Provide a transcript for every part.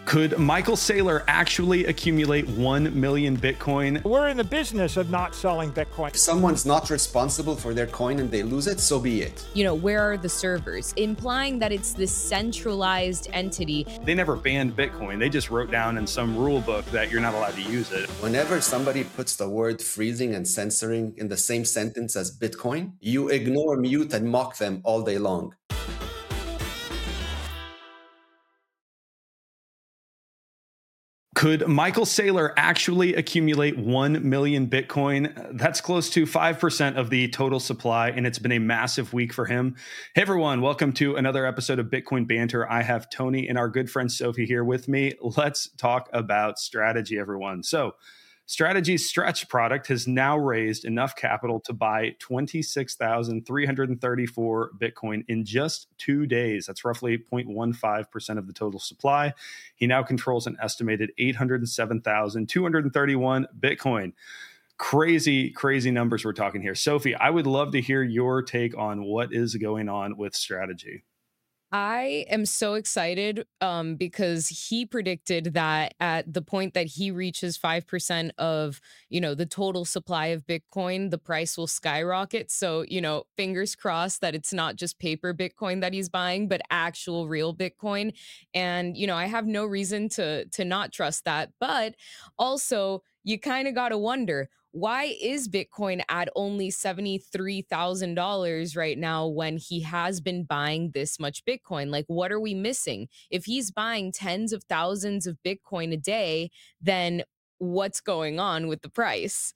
Could Michael Saylor actually accumulate 1 million Bitcoin? We're in the business of not selling Bitcoin. If someone's not responsible for their coin and they lose it, so be it. Where are the servers? Implying that it's this centralized entity. They never banned Bitcoin. They just wrote down in some rule book that you're not allowed to use it. Whenever somebody puts the word freezing and censoring in the same sentence as Bitcoin, you ignore, mute, and mock them all day long. Could Michael Saylor actually accumulate 1 million Bitcoin? That's close to 5% of the total supply, and it's been a massive week for him. Hey, everyone. Welcome to another episode of Bitcoin Banter. I have Tony and our good friend Sophie here with me. Let's talk about strategy, everyone. So, Strategy's Stretch product has now raised enough capital to buy 26,334 Bitcoin in just 2 days. That's roughly 0.15% of the total supply. He now controls an estimated 807,231 Bitcoin. Crazy, crazy numbers we're talking here. Sophie, I would love to hear your take on what is going on with Strategy. I am so excited because he predicted that at the point that he reaches 5% of, the total supply of Bitcoin, the price will skyrocket. So, fingers crossed that it's not just paper Bitcoin that he's buying, but actual real Bitcoin. And, I have no reason to not trust that. But also, you kind of got to wonder, why is Bitcoin at only $73,000 right now when he has been buying this much Bitcoin? Like, what are we missing? If he's buying tens of thousands of Bitcoin a day, then what's going on with the price?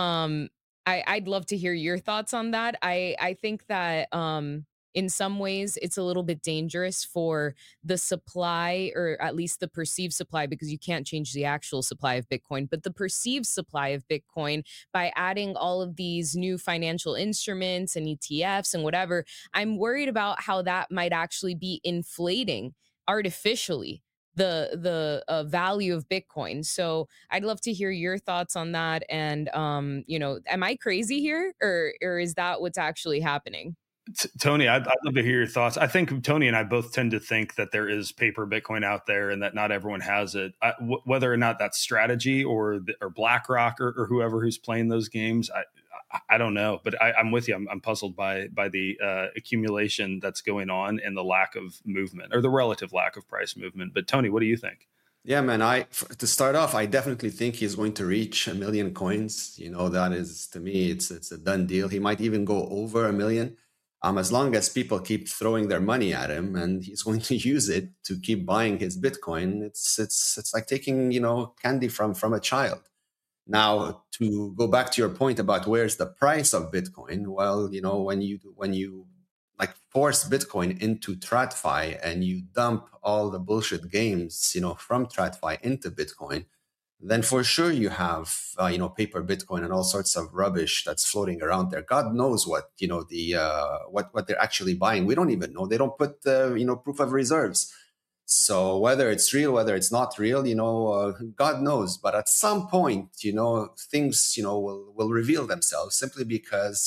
I'd love to hear your thoughts on that. I think that in some ways it's a little bit dangerous for the supply, or at least the perceived supply, because you can't change the actual supply of Bitcoin, but the perceived supply of Bitcoin by adding all of these new financial instruments and ETFs and whatever. I'm worried about how that might actually be inflating artificially the value of Bitcoin. So I'd love to hear your thoughts on that. And am I crazy here, or is that what's actually happening? Tony, I'd love to hear your thoughts. I think Tony and I both tend to think that there is paper Bitcoin out there and that not everyone has it. Whether or not that's Strategy or BlackRock or whoever who's playing those games, I don't know. But I'm with you. I'm puzzled by the accumulation that's going on and the lack of movement, or the relative lack of price movement. But Tony, what do you think? Yeah, man, to start off, I definitely think he's going to reach 1 million coins. That is, to me, it's a done deal. He might even go over 1 million. As long as people keep throwing their money at him, and he's going to use it to keep buying his Bitcoin. It's like taking, candy from a child. Now, to go back to your point about where's the price of Bitcoin, well, when you like force Bitcoin into TradFi and you dump all the bullshit games, from TradFi into Bitcoin, then for sure you have, paper Bitcoin and all sorts of rubbish that's floating around there. God knows what, what they're actually buying. We don't even know. They don't put, proof of reserves. So whether it's real, whether it's not real, God knows. But at some point, things, will reveal themselves, simply because,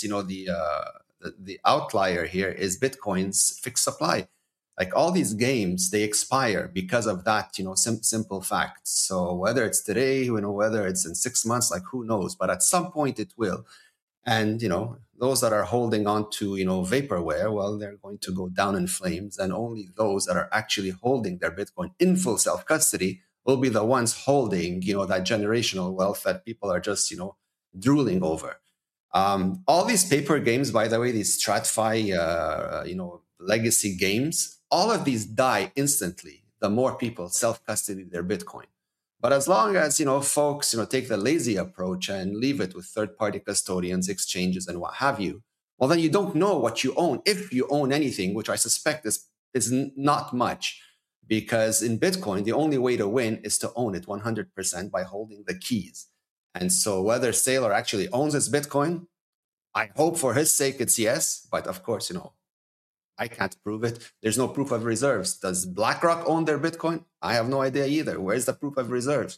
the outlier here is Bitcoin's fixed supply. Like, all these games, they expire because of that, simple fact. So whether it's today, whether it's in 6 months, like, who knows? But at some point it will. And, those that are holding on to, vaporware, well, they're going to go down in flames. And only those that are actually holding their Bitcoin in full self-custody will be the ones holding, that generational wealth that people are just, drooling over. All these paper games, by the way, these TradFi, legacy games, all of these die instantly the more people self-custody their Bitcoin. But as long as, folks, take the lazy approach and leave it with third-party custodians, exchanges, and what have you, well, then you don't know what you own, if you own anything, which I suspect is not much. Because in Bitcoin, the only way to win is to own it 100% by holding the keys. And so whether Saylor actually owns his Bitcoin, I hope for his sake it's yes. But of course, I can't prove it. There's no proof of reserves. Does BlackRock own their Bitcoin? I have no idea either. Where's the proof of reserves?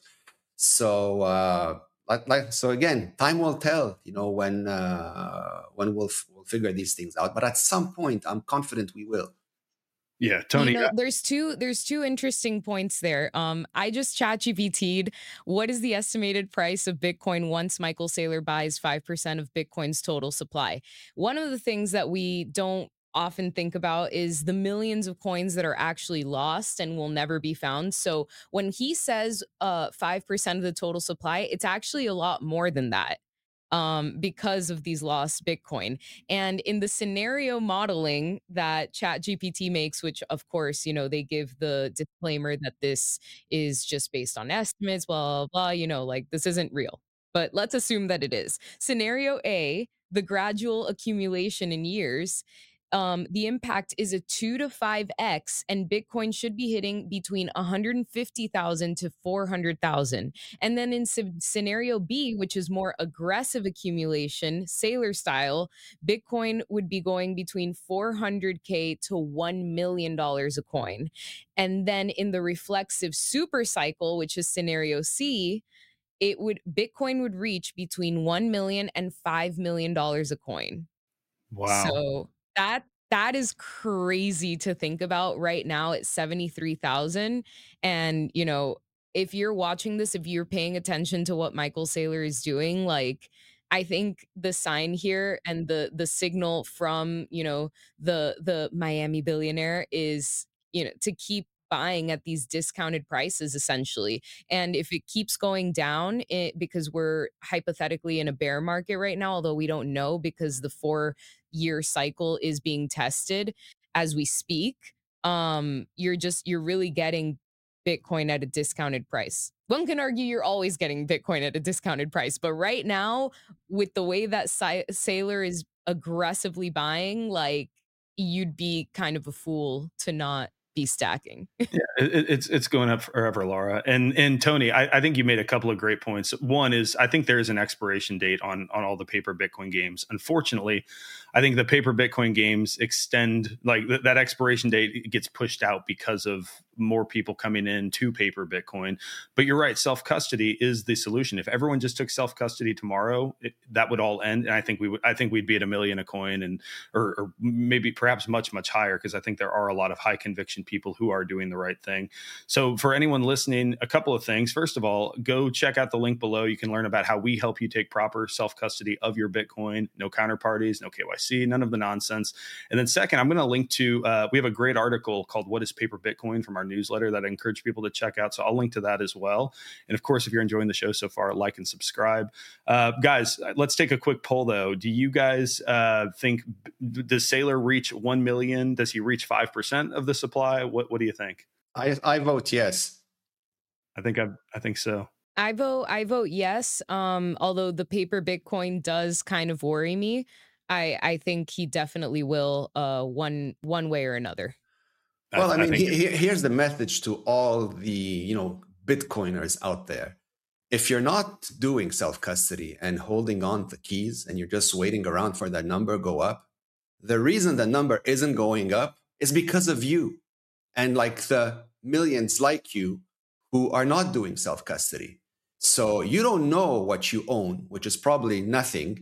So, so again, time will tell. When we'll figure these things out. But at some point, I'm confident we will. Yeah, You Tony. know, there's two interesting points there. I just chat GPT'd what is the estimated price of Bitcoin once Michael Saylor buys 5% of Bitcoin's total supply. One of the things that we don't often think about is the millions of coins that are actually lost and will never be found. So when he says 5% of the total supply, it's actually a lot more than that. Because of these lost Bitcoin. And in the scenario modeling that ChatGPT makes, which of course, they give the disclaimer that this is just based on estimates, blah, blah, blah, like this isn't real. But let's assume that it is. Scenario A, the gradual accumulation in years, the impact is a 2 to 5x, and Bitcoin should be hitting between 150,000 to 400,000. And then in scenario B, which is more aggressive accumulation, sailor style, Bitcoin would be going between 400K to $1 million a coin. And then in the reflexive super cycle, which is scenario C, Bitcoin would reach between 1 million and $5 million a coin. Wow. So that is crazy to think about right now at 73,000. And, if you're watching this, if you're paying attention to what Michael Saylor is doing, like I think the sign here and the signal from, the Miami billionaire is, to keep buying at these discounted prices essentially. And if it keeps going down, because we're hypothetically in a bear market right now, although we don't know because the 4-year cycle is being tested as we speak. You're really getting Bitcoin at a discounted price. One can argue you're always getting Bitcoin at a discounted price, but right now, with the way that Saylor is aggressively buying, like you'd be kind of a fool to not be stacking. Yeah, it's going up forever, Laura. And Tony, I think you made a couple of great points. One is I think there is an expiration date on all the paper Bitcoin games. Unfortunately, I think the paper Bitcoin games extend, like that expiration date gets pushed out because of more people coming in to paper Bitcoin. But you're right, self custody is the solution. If everyone just took self custody tomorrow, that would all end. And I think we'd be at $1 million a coin, and or maybe perhaps much higher, because I think there are a lot of high conviction people who are doing the right thing. So for anyone listening, a couple of things. First of all, go check out the link below. You can learn about how we help you take proper self custody of your Bitcoin. No counterparties, no KYC, none of the nonsense. And then second, I'm going to link to, we have a great article called What is Paper Bitcoin from our newsletter that I encourage people to check out. So I'll link to that as well. And of course, if you're enjoying the show so far, like and subscribe. Guys, let's take a quick poll though. Do you guys think, does Saylor reach 1 million? Does he reach 5% of the supply? What do you think? I vote yes. I think so. I vote yes. Although the paper Bitcoin does kind of worry me. I think he definitely will one way or another. Well, I mean, here's the message to all the, Bitcoiners out there. If you're not doing self-custody and holding on to keys and you're just waiting around for that number go up, the reason the number isn't going up is because of you and like the millions like you who are not doing self-custody. So you don't know what you own, which is probably nothing.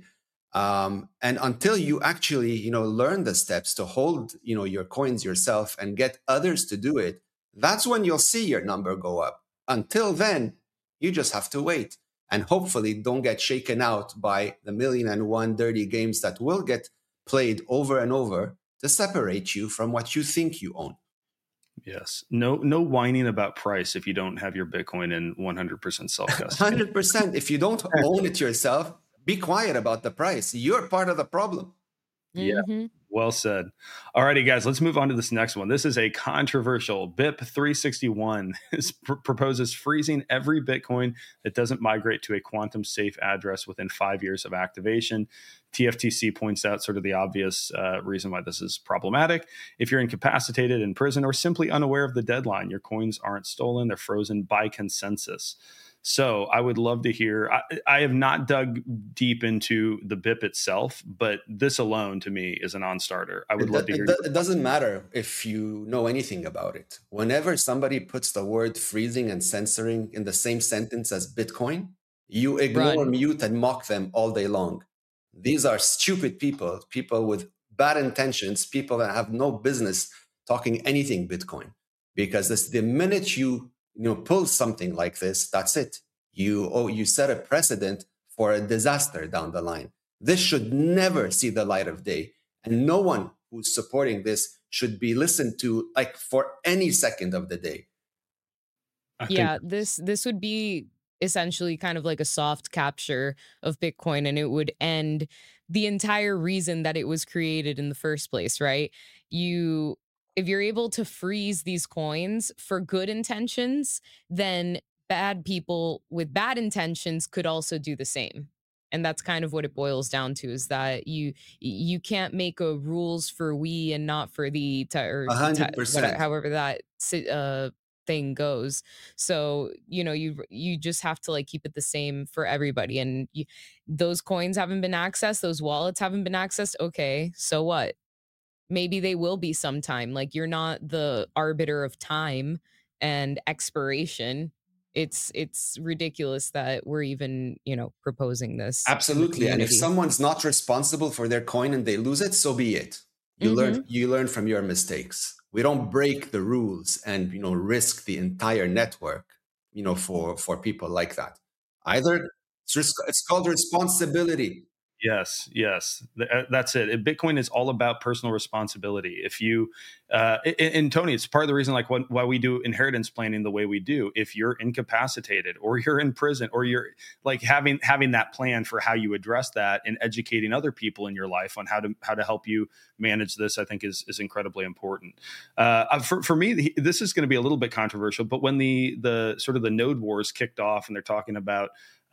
And until you actually, learn the steps to hold, your coins yourself and get others to do it, that's when you'll see your number go up. Until then, you just have to wait and hopefully don't get shaken out by the 1,000,001 dirty games that will get played over and over to separate you from what you think you own. Yes. No whining about price if you don't have your Bitcoin in 100% self-custody. 100%. If you don't own it yourself, be quiet about the price. You're part of the problem. Yeah. Mm-hmm. Well said. All righty, guys, let's move on to this next one. This is a controversial. BIP361 proposes freezing every Bitcoin that doesn't migrate to a quantum safe address within 5 years of activation. TFTC points out sort of the obvious reason why this is problematic. If you're incapacitated, in prison, or simply unaware of the deadline, your coins aren't stolen, they're frozen by consensus. So I would love to hear, I have not dug deep into the BIP itself, but this alone to me is a non-starter. I would love to hear. It doesn't matter if you know anything about it. Whenever somebody puts the word freezing and censoring in the same sentence as Bitcoin, you ignore, mute, and mock them all day long. These are stupid people with bad intentions, people that have no business talking anything Bitcoin, because the minute you pull something like this, that's it. You set a precedent for a disaster down the line. This should never see the light of day, and no one who's supporting this should be listened to like for any second of the day. I think Yeah, this would be essentially kind of like a soft capture of Bitcoin, and it would end the entire reason that it was created in the first place, right? You If you're able to freeze these coins for good intentions, then bad people with bad intentions could also do the same. And that's kind of what it boils down to, is that you can't make a rules for we and not for thee, or A hundred percent. however that thing goes. So, you just have to like keep it the same for everybody. And those coins haven't been accessed, those wallets haven't been accessed. Okay, so what? Maybe they will be sometime. Like, you're not the arbiter of time and expiration. It's ridiculous that we're even, proposing this in the Absolutely. And if community. someone's not responsible for their coin and they lose it, so be it. Mhm. You learn from your mistakes. We don't break the rules and risk the entire network, for people like that. Either it's called responsibility. yes, yes, that's it. Bitcoin is all about personal responsibility. If you, and Tony, it's part of the reason, like, why we do inheritance planning the way we do. If you're incapacitated, or you're in prison, or you're like having that plan for how you address that, and educating other people in your life on how to help you manage this, I think is incredibly important. For me, this is going to be a little bit controversial, but when the sort of the node wars kicked off, and they're talking about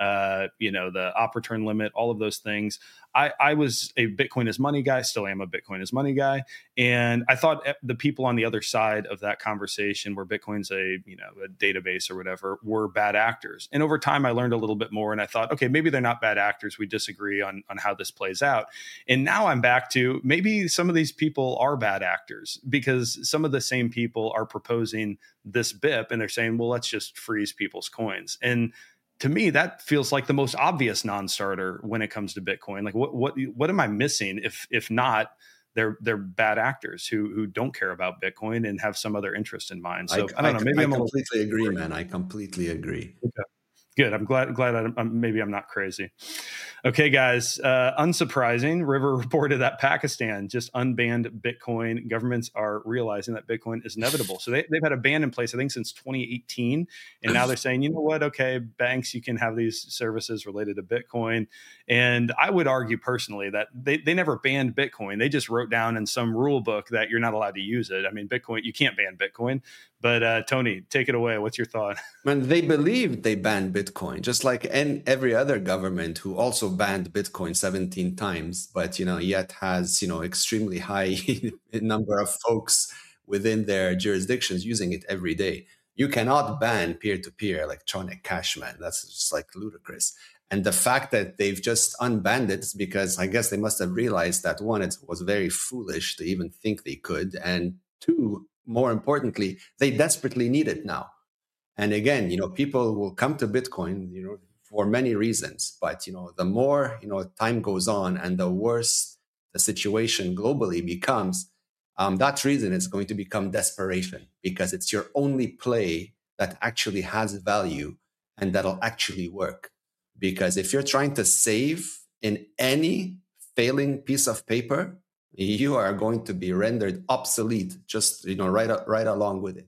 the op return limit, all of those things. I was a Bitcoin is money guy, still am a Bitcoin is money guy. And I thought the people on the other side of that conversation, where Bitcoin's a database or whatever, were bad actors. And over time, I learned a little bit more, and I thought, okay, maybe they're not bad actors. We disagree on how this plays out. And now I'm back to, maybe some of these people are bad actors, because some of the same people are proposing this BIP, and they're saying, well, let's just freeze people's coins. And to me, that feels like the most obvious non-starter when it comes to Bitcoin. Like, what am I missing? If not, they're bad actors who don't care about Bitcoin and have some other interest in mind. So I don't know. Maybe I I'm a little. completely agree, man. I completely agree. Good. I'm glad. Maybe I'm not crazy. Okay, guys. Unsurprising. River reported that Pakistan just unbanned Bitcoin. Governments are realizing that Bitcoin is inevitable. So they've had a ban in place, I think, since 2018, and now they're saying, you know what? Okay, banks, you can have these services related to Bitcoin. And I would argue personally that they never banned Bitcoin. They just wrote down in some rule book that you're not allowed to use it. I mean, Bitcoin, you can't ban Bitcoin. But Tony, take it away. What's your thought? Man, they believed they banned Bitcoin, just like every other government who also banned Bitcoin 17 times, but yet has extremely high number of folks within their jurisdictions using it every day. You cannot ban peer-to-peer electronic cash, man. That's just like ludicrous. And the fact that they've just unbanned it is because I guess they must have realized that, one, it was very foolish to even think they could, and two, more importantly, they desperately need it now. And again, people will come to Bitcoin, for many reasons. But the more time goes on, and the worse the situation globally becomes, that reason is going to become desperation, because it's your only play that actually has value and that'll actually work. Because if you're trying to save in any failing piece of paper, you are going to be rendered obsolete, just right along with it.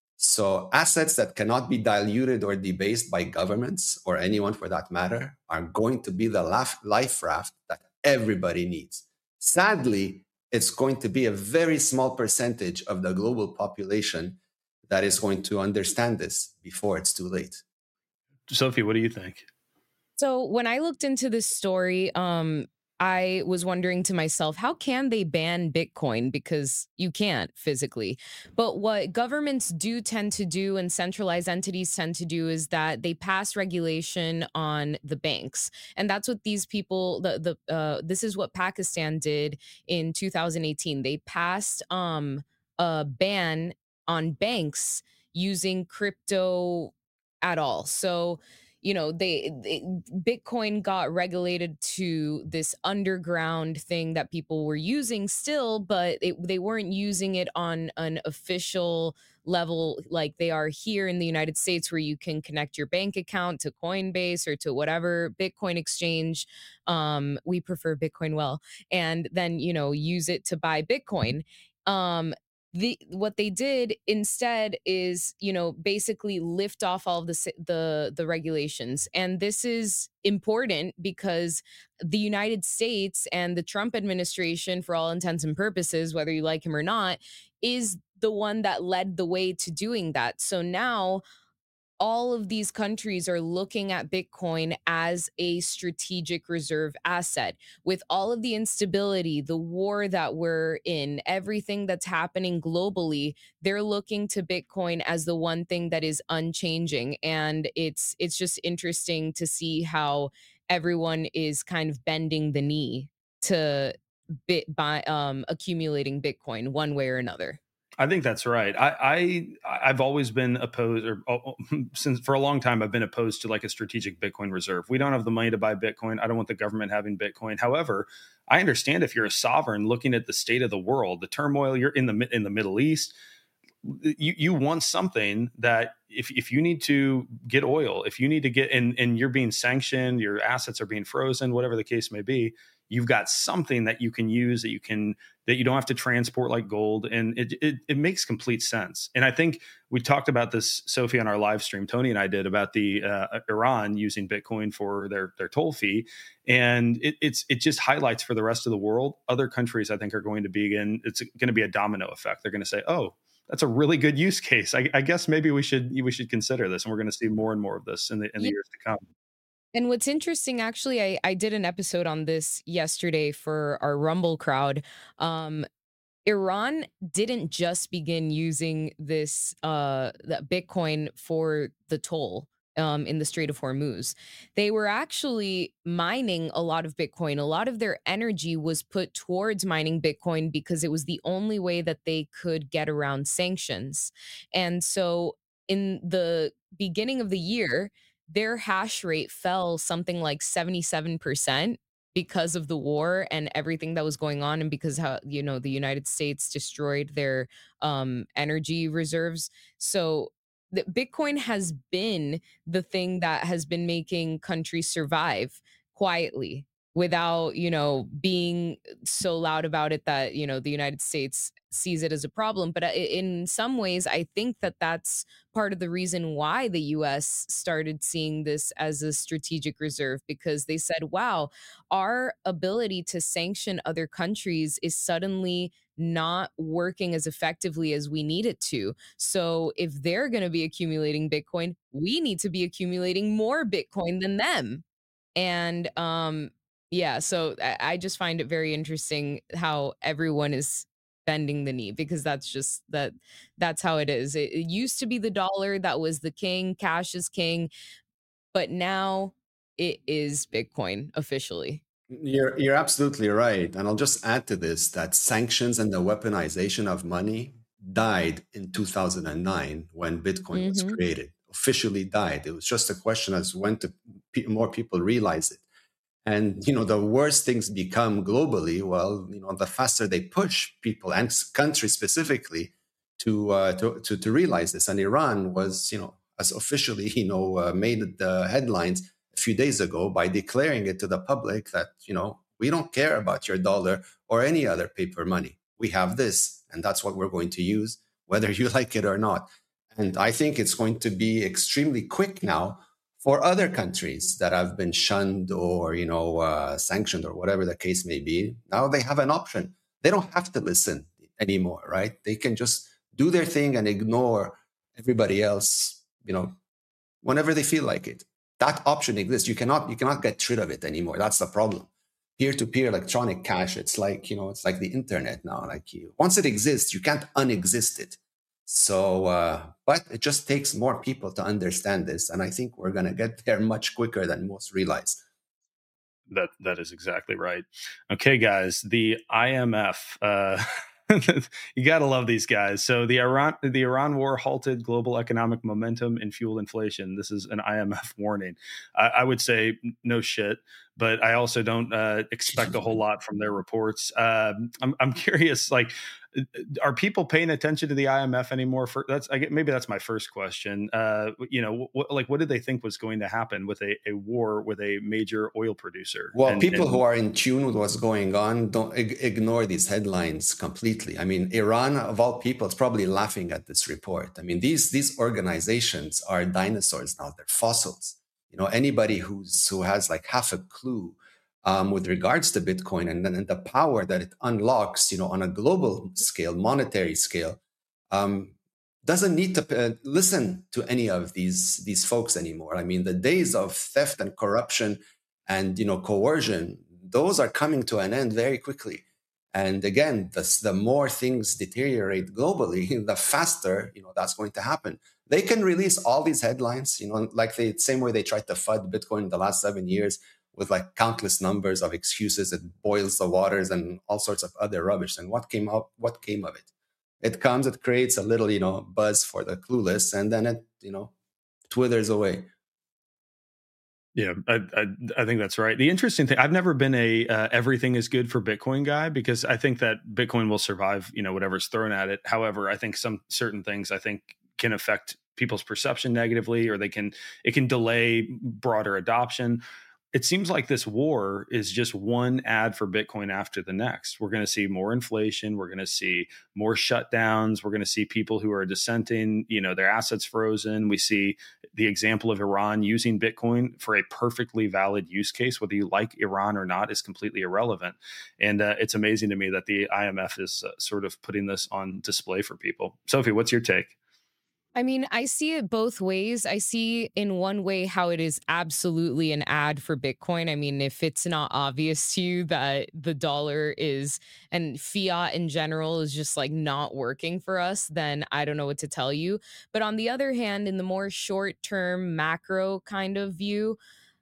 So assets that cannot be diluted or debased by governments, or anyone for that matter, are going to be the life raft that everybody needs. Sadly, it's going to be a very small percentage of the global population that is going to understand this before it's too late. Sophie, what do you think? So when I looked into this story, I was wondering to myself, how can they ban Bitcoin? Because you can't physically. But what governments do tend to do, and centralized entities tend to do, is that they pass regulation on the banks. And that's what these people, this is what Pakistan did in 2018. They passed a ban on banks using crypto at all. So Bitcoin got regulated to this underground thing that people were using still, but they weren't using it on an official level like they are here in the United States, where you can connect your bank account to Coinbase or to whatever Bitcoin exchange. We prefer Bitcoin well, and then use it to buy Bitcoin. What they did instead is basically lift off all of the regulations, and this is important because the United States and the Trump administration, for all intents and purposes, whether you like him or not, is the one that led the way to doing that. So now all of these countries are looking at Bitcoin as a strategic reserve asset. With all of the instability, the war that we're in, everything that's happening globally, they're looking to Bitcoin as the one thing that is unchanging. And it's just interesting to see how everyone is kind of bending the knee to accumulating Bitcoin one way or another. I think that's right. I've always been opposed, or since for a long time I've been opposed to like a strategic Bitcoin reserve. We don't have the money to buy Bitcoin. I don't want the government having Bitcoin. However, I understand if you're a sovereign looking at the state of the world, the turmoil, you're in the Middle East. You want something that if you need to get oil, if you need to get and you're being sanctioned, your assets are being frozen, whatever the case may be, you've got something that you can use that you don't have to transport like gold, and it makes complete sense. And I think we talked about this, Sophie, on our live stream. Tony and I did about the Iran using Bitcoin for their toll fee, and it just highlights for the rest of the world. Other countries, I think, are going to be it's going to be a domino effect. They're going to say, "Oh, that's a really good use case. I guess maybe we should consider this," and we're going to see more and more of this in the years to come. And what's interesting, actually, I did an episode on this yesterday for our Rumble crowd. Iran didn't just begin using the Bitcoin for the toll in the Strait of Hormuz. They were actually mining a lot of Bitcoin. A lot of their energy was put towards mining Bitcoin because it was the only way that they could get around sanctions. And so in the beginning of the year, their hash rate fell something like 77% because of the war and everything that was going on, and because how the United States destroyed their energy reserves. So the Bitcoin has been the thing that has been making countries survive quietly without being so loud about it that the United States sees it as a problem. But in some ways, I think that that's part of the reason why the US started seeing this as a strategic reserve, because they said, wow, our ability to sanction other countries is suddenly not working as effectively as we need it to. So if they're going to be accumulating Bitcoin, we need to be accumulating more Bitcoin than them. And yeah, so I just find it very interesting how everyone is bending the knee, because that's how it is. It used to be the dollar that was the king, cash is king, but now it is Bitcoin officially. You're absolutely right. And I'll just add to this that sanctions and the weaponization of money died in 2009 when Bitcoin was created, officially died. It was just a question as when more people realize it. And, the worse things become globally, well, the faster they push people and countries specifically to realize this. And Iran was, has officially, made the headlines a few days ago by declaring it to the public that, we don't care about your dollar or any other paper money. We have this, and that's what we're going to use, whether you like it or not. And I think it's going to be extremely quick now for other countries that have been shunned or, sanctioned or whatever the case may be. Now they have an option. They don't have to listen anymore, right? They can just do their thing and ignore everybody else, whenever they feel like it. That option exists. You cannot get rid of it anymore. That's the problem. Peer-to-peer electronic cash, it's like, it's like the internet now. Once it exists, you can't unexist it. So, but it just takes more people to understand this. And I think we're going to get there much quicker than most realize. That is exactly right. Okay, guys, the IMF You got to love these guys. So the Iran war halted global economic momentum and fueled inflation. This is an IMF warning. I would say no shit, but I also don't expect a whole lot from their reports. I'm curious, like, are people paying attention to the IMF anymore? Maybe that's my first question. What did they think was going to happen with a war with a major oil producer? Well, people who are in tune with what's going on don't ignore these headlines completely. I mean, Iran, of all people, is probably laughing at this report. I mean, these organizations are dinosaurs now; they're fossils. Anybody who has like half a clue with regards to Bitcoin and the power that it unlocks, on a global scale, monetary scale, doesn't need to listen to any of these folks anymore. I mean, the days of theft and corruption and coercion, those are coming to an end very quickly. And again, the more things deteriorate globally, the faster that's going to happen. They can release all these headlines, like the same way they tried to FUD Bitcoin in the last 7 years, with like countless numbers of excuses. It boils the waters and all sorts of other rubbish. And what came of it? It creates a little, buzz for the clueless, and then it, withers away. Yeah, I think that's right. The interesting thing, I've never been a everything is good for Bitcoin guy, because I think that Bitcoin will survive, whatever's thrown at it. However, I think some certain things can affect people's perception negatively, or it can delay broader adoption. It seems like this war is just one ad for Bitcoin after the next. We're going to see more inflation. We're going to see more shutdowns. We're going to see people who are dissenting, their assets frozen. We see the example of Iran using Bitcoin for a perfectly valid use case. Whether you like Iran or not is completely irrelevant. And it's amazing to me that the IMF is sort of putting this on display for people. Sophie, what's your take? I mean, I see it both ways. I see in one way how it is absolutely an ad for Bitcoin. I mean, if it's not obvious to you that the dollar is, and fiat in general is just like not working for us, then I don't know what to tell you. But on the other hand, in the more short term macro kind of view,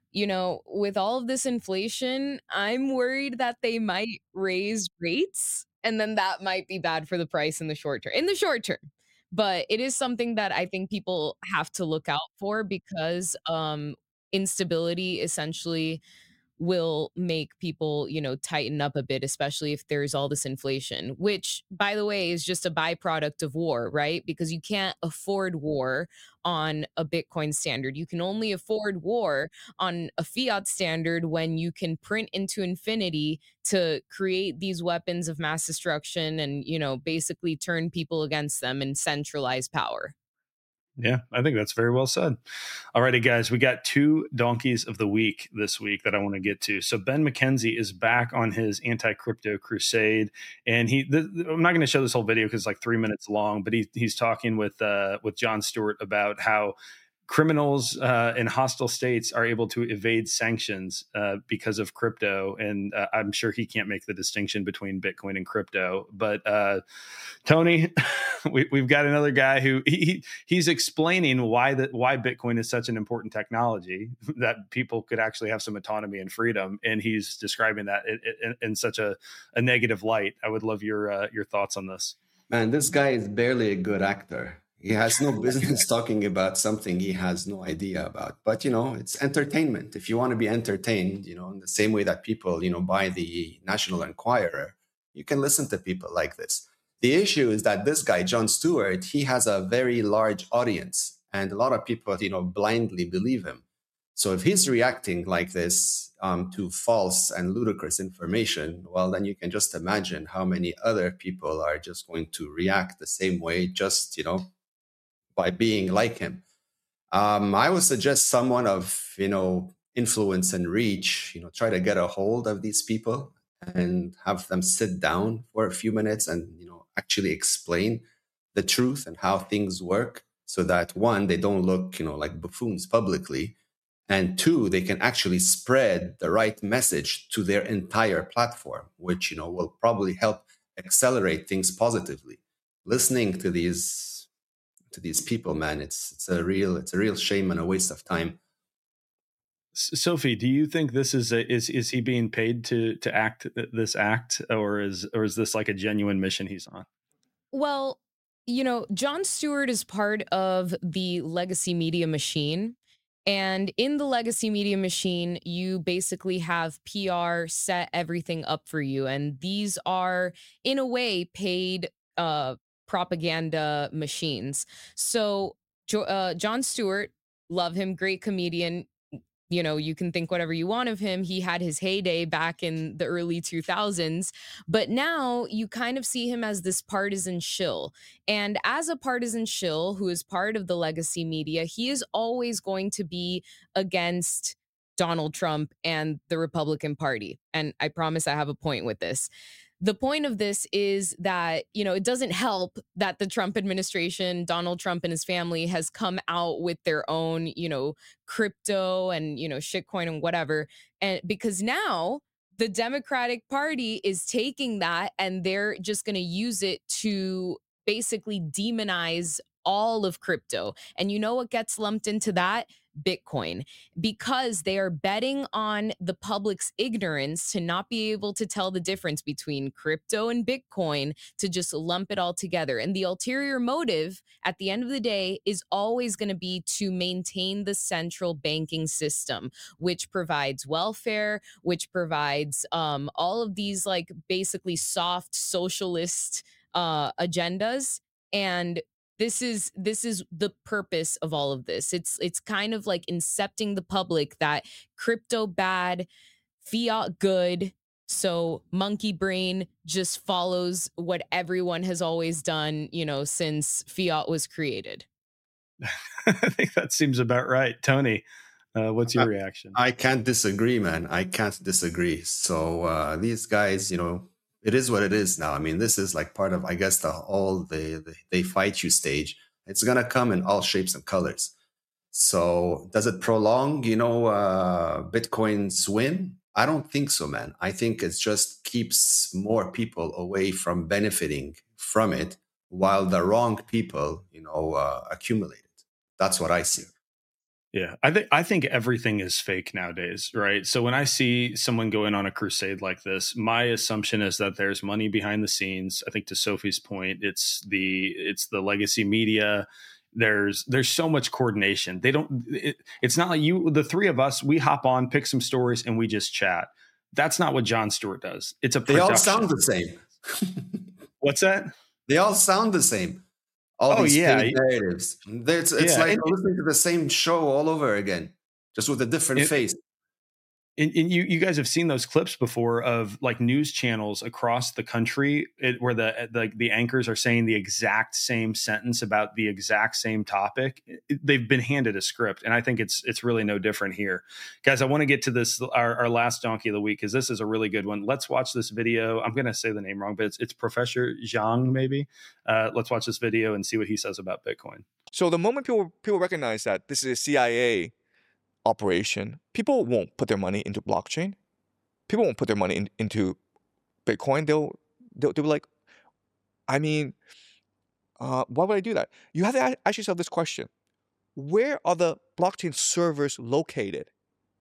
with all of this inflation, I'm worried that they might raise rates, and then that might be bad for the price in the short term. In the short term. But it is something that I think people have to look out for, because instability essentially will make people, tighten up a bit, especially if there's all this inflation, which, by the way, is just a byproduct of war, right? Because you can't afford war on a Bitcoin standard. You can only afford war on a fiat standard when you can print into infinity to create these weapons of mass destruction and, basically turn people against them and centralize power. Yeah, I think that's very well said. All righty, guys, we got 2 donkeys of the week this week that I want to get to. So Ben McKenzie is back on his anti-crypto crusade, and I'm not going to show this whole video because it's like 3 minutes long, but he's talking with Jon Stewart about how criminals in hostile states are able to evade sanctions because of crypto. And I'm sure he can't make the distinction between Bitcoin and crypto. But Tony, we've got another guy who he's explaining why Bitcoin is such an important technology, that people could actually have some autonomy and freedom. And he's describing that in such a negative light. I would love your thoughts on this. Man, this guy is barely a good actor. He has no business talking about something he has no idea about. But, it's entertainment. If you want to be entertained, in the same way that people, buy the National Enquirer, you can listen to people like this. The issue is that this guy, Jon Stewart, he has a very large audience, and a lot of people, blindly believe him. So if he's reacting like this to false and ludicrous information, well, then you can just imagine how many other people are just going to react the same way, just, by being like him. I would suggest someone of, influence and reach, try to get a hold of these people and have them sit down for a few minutes and, actually explain the truth and how things work, so that 1, they don't look, like buffoons publicly, and 2, they can actually spread the right message to their entire platform, which, will probably help accelerate things positively. Listening to these people, man, it's a real shame and a waste of time. Sophie, do you think this is is he being paid to act this act, or is this like a genuine mission he's on? Well, Jon Stewart is part of the legacy media machine. And in the legacy media machine, you basically have PR set everything up for you. And these are, in a way, paid propaganda machines. So, Jon Stewart, love him, great comedian. You can think whatever you want of him. He had his heyday back in the early 2000s, but now you kind of see him as this partisan shill. And as a partisan shill who is part of the legacy media, he is always going to be against Donald Trump and the Republican Party. And I promise I have a point with this. The point of this is that, it doesn't help that the Trump administration, Donald Trump and his family, has come out with their own, crypto and, shitcoin and whatever. And because now the Democratic Party is taking that and they're just going to use it to basically demonize all of crypto. And you know what gets lumped into that? Bitcoin, because they are betting on the public's ignorance to not be able to tell the difference between crypto and Bitcoin, to just lump it all together. And the ulterior motive at the end of the day is always going to be to maintain the central banking system, which provides welfare, which provides all of these like basically soft socialist agendas. And this is the purpose of all of this. It's kind of like incepting the public that crypto bad, fiat good. So monkey brain just follows what everyone has always done, since fiat was created. I think that seems about right. Tony, what's your reaction? I can't disagree, man. I can't disagree. So these guys, it is what it is now. I mean, this is like part of, I guess, the they fight you stage. It's gonna come in all shapes and colors. So does it prolong, Bitcoin's win? I don't think so, man. I think it just keeps more people away from benefiting from it, while the wrong people, accumulate it. That's what I see. Yeah, I think everything is fake nowadays, right? So when I see someone going on a crusade like this, my assumption is that there's money behind the scenes. I think to Sophie's point, it's the legacy media. There's so much coordination. It's not like the three of us, we hop on, pick some stories, and we just chat. That's not what Jon Stewart does. It's a production. They all sound the same. What's that? They all sound the same. All these fake narratives. It's like listening to the same show all over again, just with a different face. And you guys have seen those clips before of like news channels across the country where the anchors are saying the exact same sentence about the exact same topic. They've been handed a script, and I think it's really no different here. Guys, I want to get to this, our last donkey of the week, because this is a really good one. Let's watch this video. I'm going to say the name wrong, but it's Professor Zhang, maybe. Let's watch this video and see what he says about Bitcoin. So the moment people recognize that this is a CIA operation, people won't put their money into blockchain. People won't put their money into Bitcoin. They'll be like, I mean, why would I do that? You have to ask yourself this question: where are the blockchain servers located?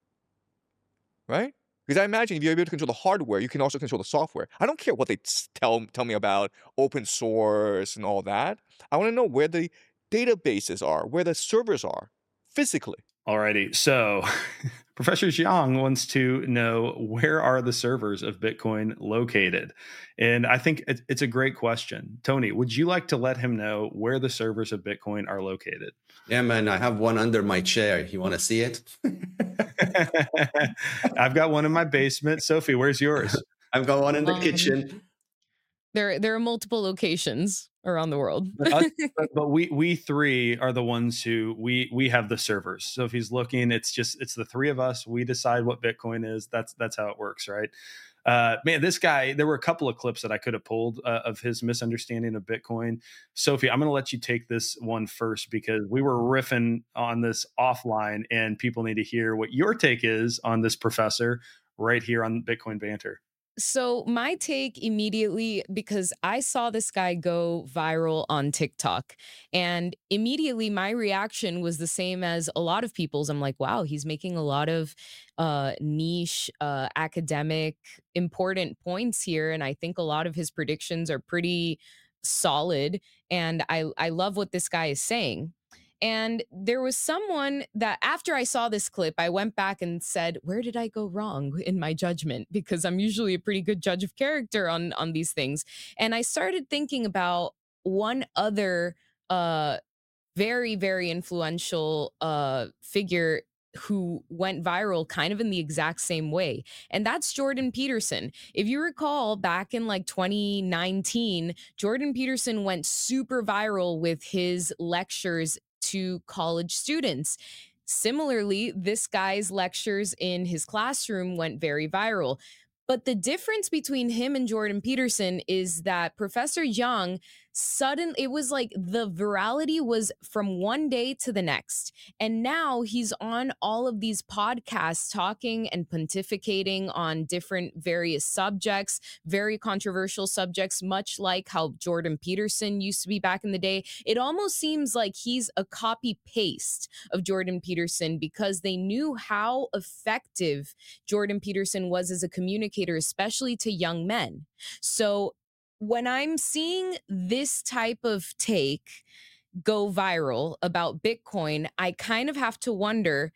Right? Because I imagine if you're able to control the hardware, you can also control the software. I don't care what they tell me about open source and all that. I want to know where the databases are, where the servers are physically. Alrighty, so Professor Zhang wants to know, where are the servers of Bitcoin located? And I think it's a great question. Tony, would you like to let him know where the servers of Bitcoin are located? Yeah, man, I have one under my chair. You want to see it? I've got one in my basement. Sophie, where's yours? I've got one in the kitchen. There are multiple locations around the world. but we three are the ones who we have the servers. So if he's looking, it's the three of us. We decide what Bitcoin is. That's how it works, right? Man, this guy, there were a couple of clips that I could have pulled of his misunderstanding of Bitcoin. Sophie, I'm going to let you take this one first, because we were riffing on this offline, and people need to hear what your take is on this professor right here on Bitcoin Banter. So my take immediately, because I saw this guy go viral on TikTok, and immediately my reaction was the same as a lot of people's. I'm like, wow, he's making a lot of niche, academic, important points here, and I think a lot of his predictions are pretty solid. And I love what this guy is saying. And there was someone that after I saw this clip, I went back and said, where did I go wrong in my judgment? Because I'm usually a pretty good judge of character on these things. And I started thinking about one other very, very influential figure who went viral kind of in the exact same way. And that's Jordan Peterson. If you recall, back in like 2019, Jordan Peterson went super viral with his lectures to college students. Similarly, this guy's lectures in his classroom went very viral. But the difference between him and Jordan Peterson is that Professor Young it was like the virality was from one day to the next. And now he's on all of these podcasts talking and pontificating on different various subjects, very controversial subjects, much like how Jordan Peterson used to be back in the day. It almost seems like he's a copy paste of Jordan Peterson because they knew how effective Jordan Peterson was as a communicator, especially to young men. So when I'm seeing this type of take go viral about Bitcoin, I kind of have to wonder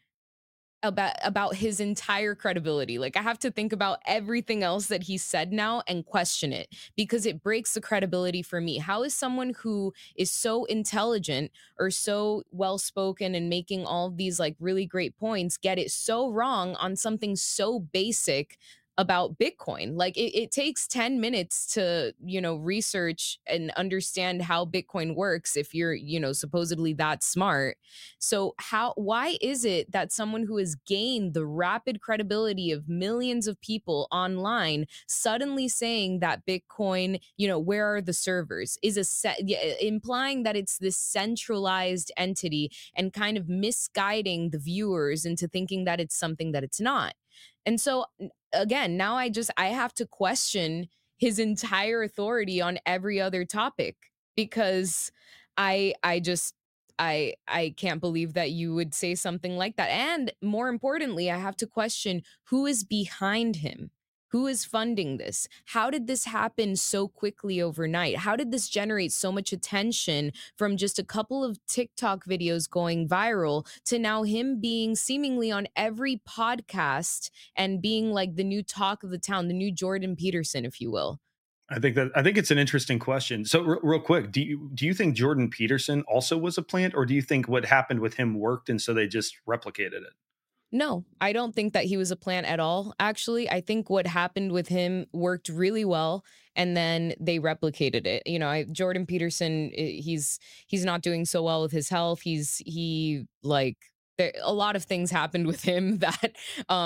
about his entire credibility. Like I have to think about everything else that he said now and question it because it breaks the credibility for me. How is someone who is so intelligent or so well spoken and making all of these like really great points get it so wrong on something so basic about Bitcoin? Like it takes 10 minutes to, research and understand how Bitcoin works if you're, supposedly that smart. So why is it that someone who has gained the rapid credibility of millions of people online suddenly saying that Bitcoin, where are the servers, is implying that it's this centralized entity and kind of misguiding the viewers into thinking that it's something that it's not? And so again, now I have to question his entire authority on every other topic because I just I can't believe that you would say something like that. And more importantly, I have to question who is behind him. Who is funding this? How did this happen so quickly overnight? How did this generate so much attention from just a couple of TikTok videos going viral to now him being seemingly on every podcast and being like the new talk of the town, the new Jordan Peterson, if you will? I think it's an interesting question. So real quick, do you think Jordan Peterson also was a plant, or do you think what happened with him worked and so they just replicated it? No, I don't think that he was a plant at all. Actually, I think what happened with him worked really well, and then they replicated it. Jordan Peterson, he's not doing so well with his health. A lot of things happened with him that,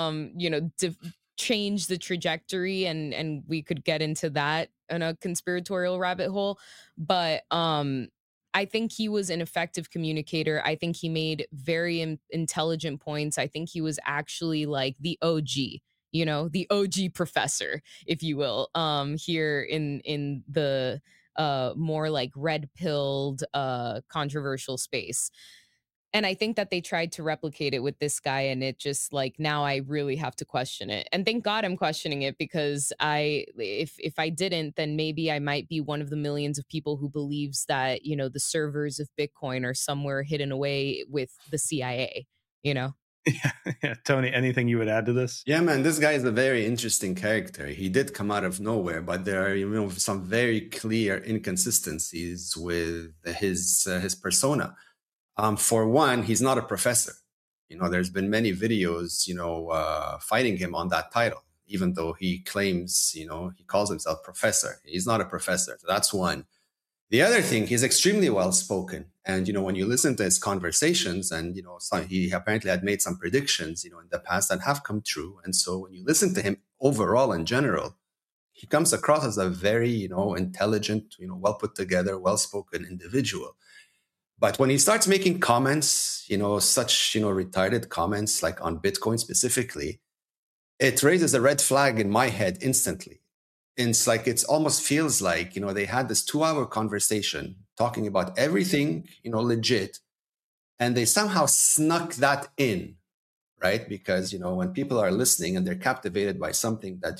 changed the trajectory, and we could get into that in a conspiratorial rabbit hole. But I think he was an effective communicator. I think he made very intelligent points. I think he was actually like the OG, the OG professor, if you will, here in the more like red-pilled controversial space. And I think that they tried to replicate it with this guy, and it just like now I really have to question it. And thank God I'm questioning it because if I didn't, then maybe I might be one of the millions of people who believes that, the servers of Bitcoin are somewhere hidden away with the CIA, Yeah. Tony, anything you would add to this? Yeah, man, this guy is a very interesting character. He did come out of nowhere, but there are, some very clear inconsistencies with his persona. For one, he's not a professor. There's been many videos, fighting him on that title, even though he claims, he calls himself professor. He's not a professor. So that's one. The other thing, he's extremely well spoken. And, when you listen to his conversations and, he apparently had made some predictions, in the past that have come true. And so when you listen to him overall in general, he comes across as a very, intelligent, well put together, well spoken individual. But when he starts making comments, such, retarded comments like on Bitcoin specifically, it raises a red flag in my head instantly. it's like, it's almost feels like, they had this 2-hour conversation talking about everything, legit. And they somehow snuck that in, right? Because, when people are listening and they're captivated by something that,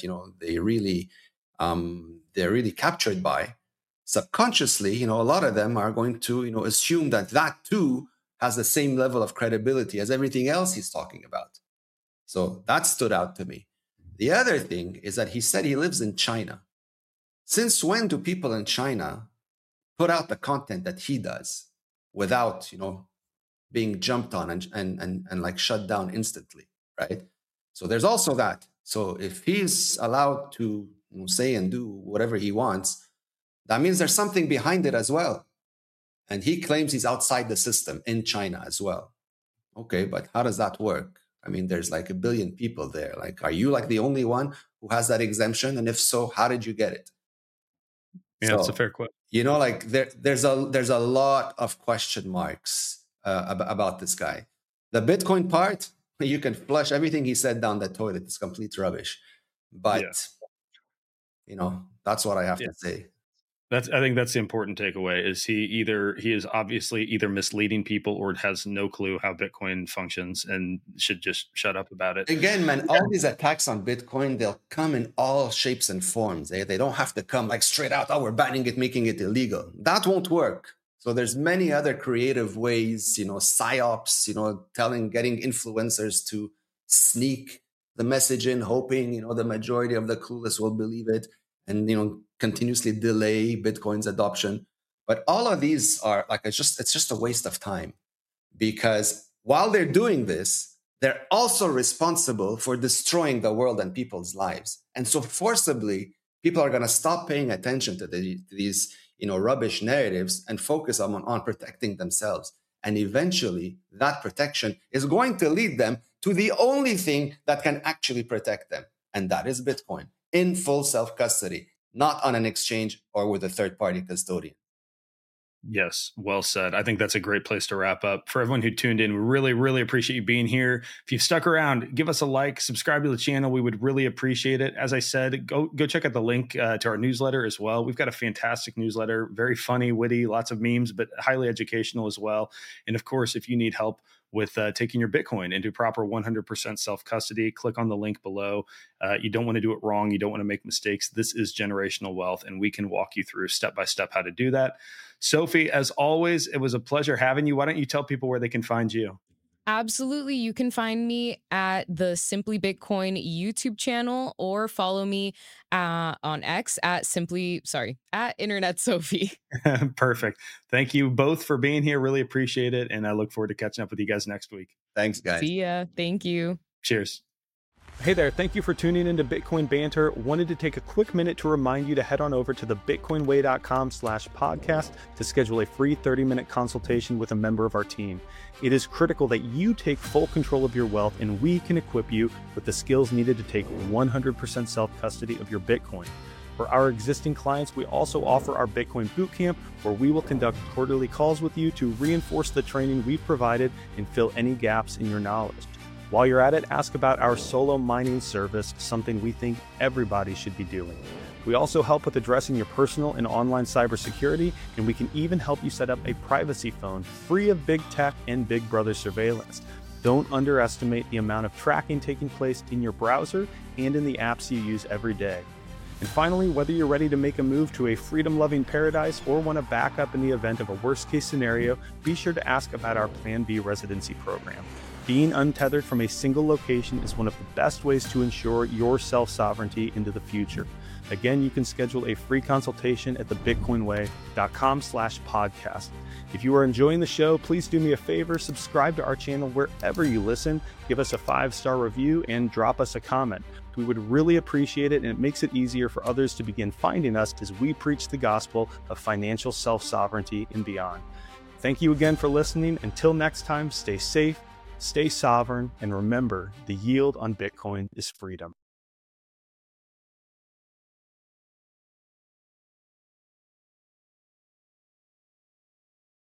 they're really captured by, subconsciously, a lot of them are going to, assume that that too has the same level of credibility as everything else he's talking about. So that stood out to me. The other thing is that he said he lives in China. Since when do people in China put out the content that he does without, being jumped on and like shut down instantly, right? So there's also that. So if he's allowed to say and do whatever he wants, that means there's something behind it as well. And he claims he's outside the system in China as well. Okay, but how does that work? I mean, there's like 1 billion people there. Like, are you like the only one who has that exemption? And if so, how did you get it? Yeah, that's a fair question. Like there's a lot of question marks about this guy. The Bitcoin part, you can flush everything he said down the toilet. It's complete rubbish. But, that's what I have to say. I think that's the important takeaway is he is obviously either misleading people or has no clue how Bitcoin functions and should just shut up about it. Again, man, all these attacks on Bitcoin, they'll come in all shapes and forms. They don't have to come like straight out, we're banning it, making it illegal. That won't work. So there's many other creative ways, psyops, getting influencers to sneak the message in, hoping, the majority of the clueless will believe it and, continuously delay Bitcoin's adoption. But all of these are like, it's just a waste of time, because while they're doing this, they're also responsible for destroying the world and people's lives. And so forcibly, people are going to stop paying attention to these, rubbish narratives and focus on protecting themselves. And eventually that protection is going to lead them to the only thing that can actually protect them. And that is Bitcoin in full self-custody, not on an exchange or with a third-party custodian. Yes, well said. I think that's a great place to wrap up. For everyone who tuned in, we really, really appreciate you being here. If you've stuck around, give us a like, subscribe to the channel. We would really appreciate it. As I said, go check out the link to our newsletter as well. We've got a fantastic newsletter, very funny, witty, lots of memes, but highly educational as well. And of course, if you need help with taking your Bitcoin into proper 100% self-custody, click on the link below. You don't want to do it wrong. You don't want to make mistakes. This is generational wealth, and we can walk you through step-by-step how to do that. Sophie, as always, it was a pleasure having you. Why don't you tell people where they can find you? Absolutely. You can find me at the Simply Bitcoin YouTube channel or follow me on X at Internet Sophie. Perfect. Thank you both for being here. Really appreciate it. And I look forward to catching up with you guys next week. Thanks, guys. See ya. Thank you. Cheers. Hey there, thank you for tuning into Bitcoin Banter. Wanted to take a quick minute to remind you to head on over to thebitcoinway.com/podcast to schedule a free 30-minute consultation with a member of our team. It is critical that you take full control of your wealth, and we can equip you with the skills needed to take 100% self-custody of your Bitcoin. For our existing clients, we also offer our Bitcoin Bootcamp, where we will conduct quarterly calls with you to reinforce the training we've provided and fill any gaps in your knowledge. While you're at it, ask about our solo mining service, something we think everybody should be doing. We also help with addressing your personal and online cybersecurity, and we can even help you set up a privacy phone free of big tech and Big Brother surveillance. Don't underestimate the amount of tracking taking place in your browser and in the apps you use every day. And finally, whether you're ready to make a move to a freedom-loving paradise or want to back up in the event of a worst-case scenario, be sure to ask about our Plan B residency program. Being untethered from a single location is one of the best ways to ensure your self-sovereignty into the future. Again, you can schedule a free consultation at thebitcoinway.com/podcast. If you are enjoying the show, please do me a favor, subscribe to our channel wherever you listen, give us a 5-star review, and drop us a comment. We would really appreciate it, and it makes it easier for others to begin finding us as we preach the gospel of financial self-sovereignty and beyond. Thank you again for listening. Until next time, stay safe, stay sovereign, and remember, the yield on Bitcoin is freedom.